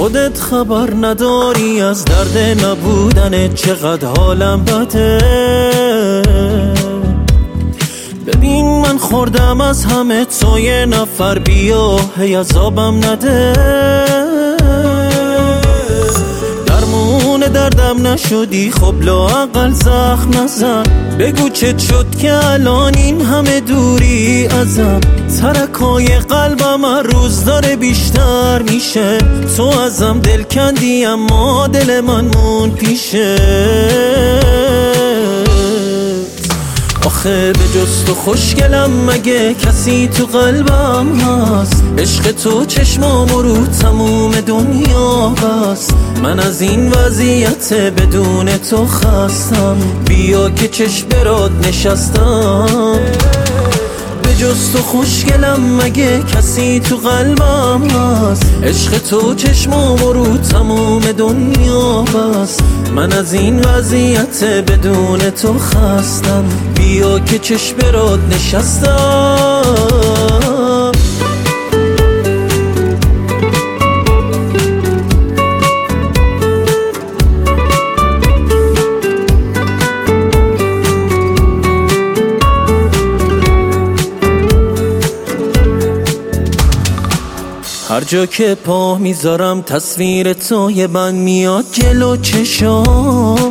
خودت خبر نداری از درد نبودن چقدر حالم بده. ببین من خوردم از همه، تو یه نفر بیا هی عذابم نده. درمون دردم نشدی خب لااقل زخم نزن. بگو چه شد که الان این همه دوری ازم. ترکای قلبم هر روز داره بیشتر میشه. تو ازم دل کندی اما دل من مون پیشه. آخه به جز تو خوشگلم مگه کسی تو قلبم هست؟ عشق تو چشمامو رو تموم دنیا بست. من از این وضعیت بدون تو خستم. بیا که چشم برات نشستم. به جز تو خوشگلم مگه کسی تو قلبم هست؟ عشق تو چشمامو رو تموم دنیا بست. من از این وضعیت بدون تو خستم. بیا که چشم برات نشستم. هر جا که پا میذارم تصویر توی من میاد جلو چشام.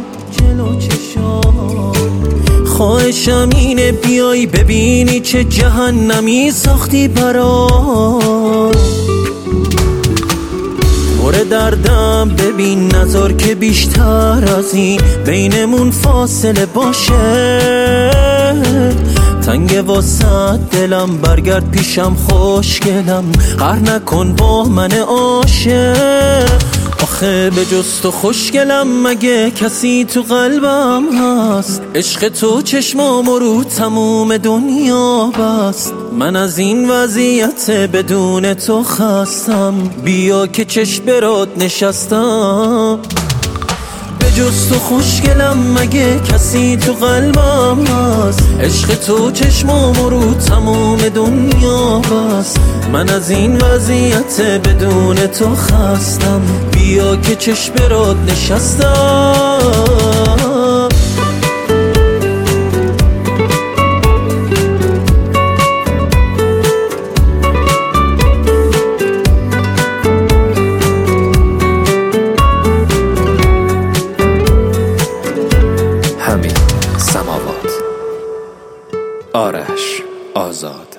خواهشم اینه بیای ببینی چه جهنمی ساختی برام. پر دردم ببین نذار که بیشتر از این بینمون فاصله باشه. تنگ واسه دلم برگرد پیشم خوشگلم. قهر نکن با من عاشق. آخه به جز تو خوشگلم مگه کسی تو قلبم هست؟ عشق تو چشمامو رو تموم دنیا بست. من از این وضعیت بدون تو خستم. بیا که چشم برات نشستم. به جز تو خوشگلم مگه کسی تو قلبم هست؟ عشق تو چشمامو رو تموم دنیا بست. من از این وضعیت بدون تو خستم. بیا که چشم برات نشستم. همین سماوات. آرش آزاد.